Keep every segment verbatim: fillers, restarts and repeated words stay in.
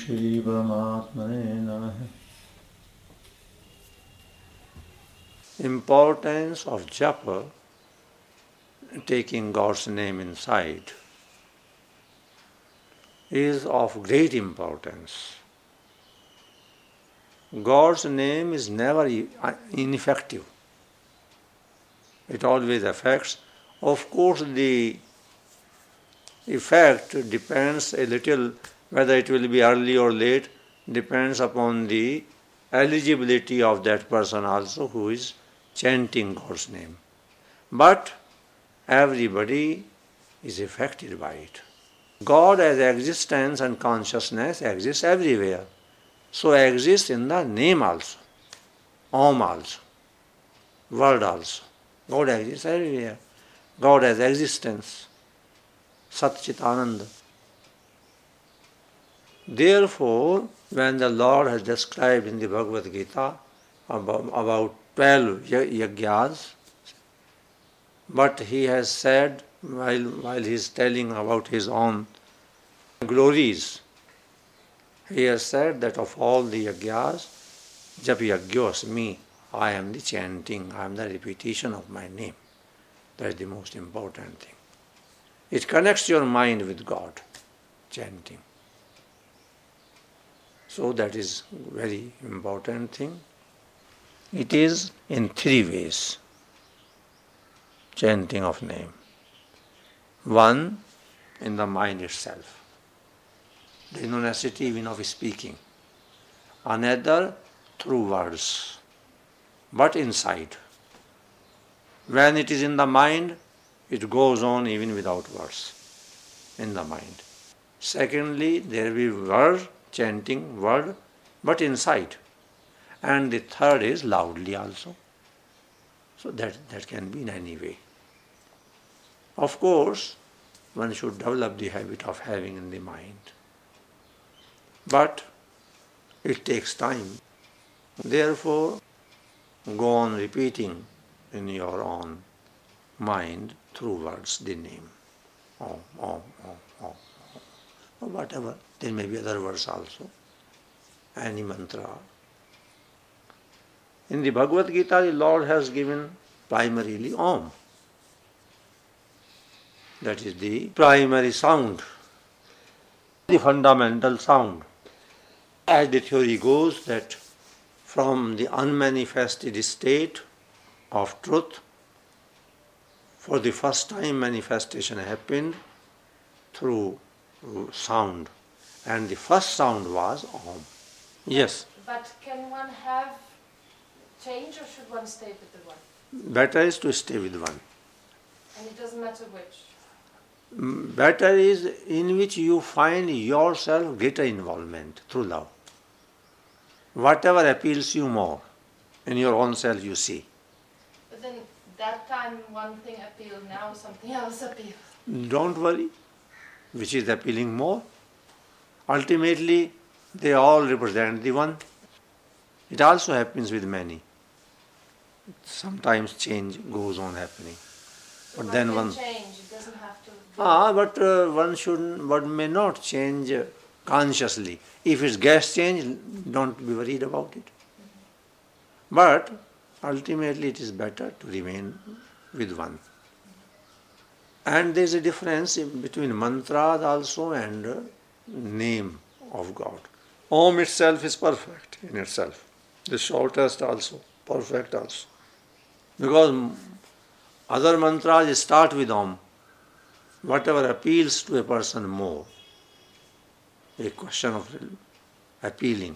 Shri Paramatmane Namaha. Importance of japa, taking God's name inside, is of great importance. God's name is never ineffective. It always affects. Of course, the effect depends a little, whether it will be early or late, depends upon the eligibility of that person also who is chanting God's name. But everybody is affected by it. God as existence and consciousness exists everywhere. So exists in the name also, Om also, word also. God exists everywhere. God has existence, Sat Chit Ananda. Therefore, when the Lord has described in the Bhagavad Gita about, about twelve yagyas, but he has said, while, while he is telling about his own glories, he has said that of all the yagyas, jap yagyosmi, I am the chanting, I am the repetition of my name. That is the most important thing. It connects your mind with God, chanting. So that is very important thing. It is in three ways, chanting of name. One, in the mind itself. There is no necessity even of speaking. Another, through words, but inside. When it is in the mind, it goes on even without words, in the mind. Secondly, there will be word, chanting word, but inside. And the third is loudly also. So that, that can be in any way. Of course, one should develop the habit of having in the mind. But it takes time. Therefore, go on repeating in your own mind through words the name. Om, Om, Om, Om, or whatever. There may be other words also. Any mantra. In the Bhagavad Gita, the Lord has given primarily Om. That is the primary sound, the fundamental sound. As the theory goes, that from the unmanifested state of truth, for the first time manifestation happened through sound. And the first sound was Om. Yes. But can one have change or should one stay with the one? Better is to stay with one. And it doesn't matter which? Better is in which you find yourself greater involvement through love. Whatever appeals you more, in your own self you see. But then that time one thing appealed, now something else appeals. Don't worry, which is appealing more. Ultimately, they all represent the one. It also happens with many. Sometimes change goes on happening. But But one then can one change, it doesn't have to... Ah, but uh, one should, one may not change uh, consciously. If it's gas change, don't be worried about it. Mm-hmm. But ultimately it is better to remain with one. And there is a difference between mantras also and uh, name of God. Om itself is perfect in itself. The shortest also, perfect also. Because other mantras start with Om. Whatever appeals to a person more, a question of appealing.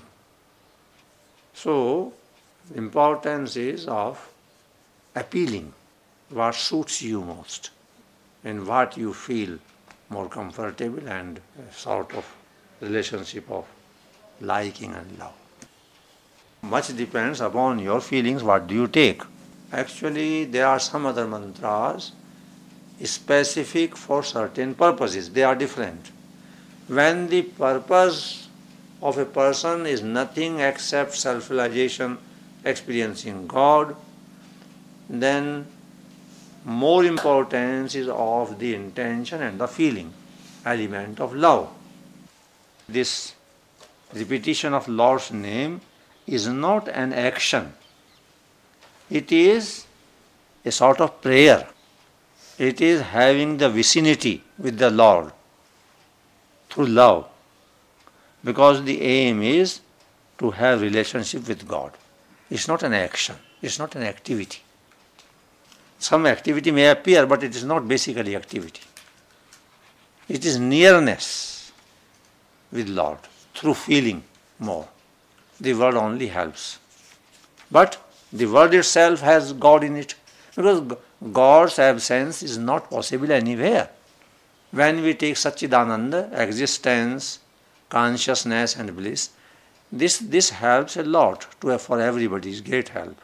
So, the importance is of appealing what suits you most and what you feel more comfortable and a sort of relationship of liking and love. Much depends upon your feelings, what do you take. Actually, there are some other mantras specific for certain purposes. They are different. When the purpose of a person is nothing except self-realization, experiencing God, then more importance is of the intention and the feeling, element of love. This repetition of Lord's name is not an action. It is a sort of prayer. It is having the vicinity with the Lord through love, because the aim is to have relationship with God. It's not an action. It's not an activity. Some activity may appear, but it is not basically activity. It is nearness with Lord through feeling more. The word only helps. But the word itself has God in it, because God's absence is not possible anywhere. When we take Satchidananda, existence, consciousness and bliss, this, this helps a lot to for everybody, is great help.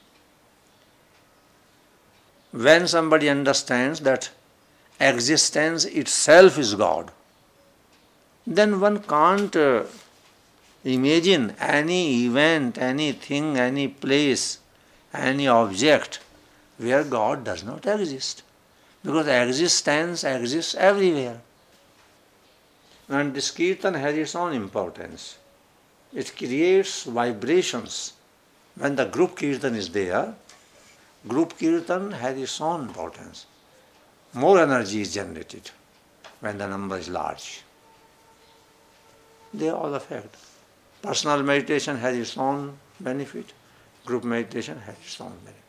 When somebody understands that existence itself is God, then one can't uh, imagine any event, anything, any place, any object where God does not exist. Because existence exists everywhere. And this kirtan has its own importance. It creates vibrations. When the group kirtan is there, group kirtan has its own importance. More energy is generated when the number is large. They all affect. Personal meditation has its own benefit. Group meditation has its own benefit.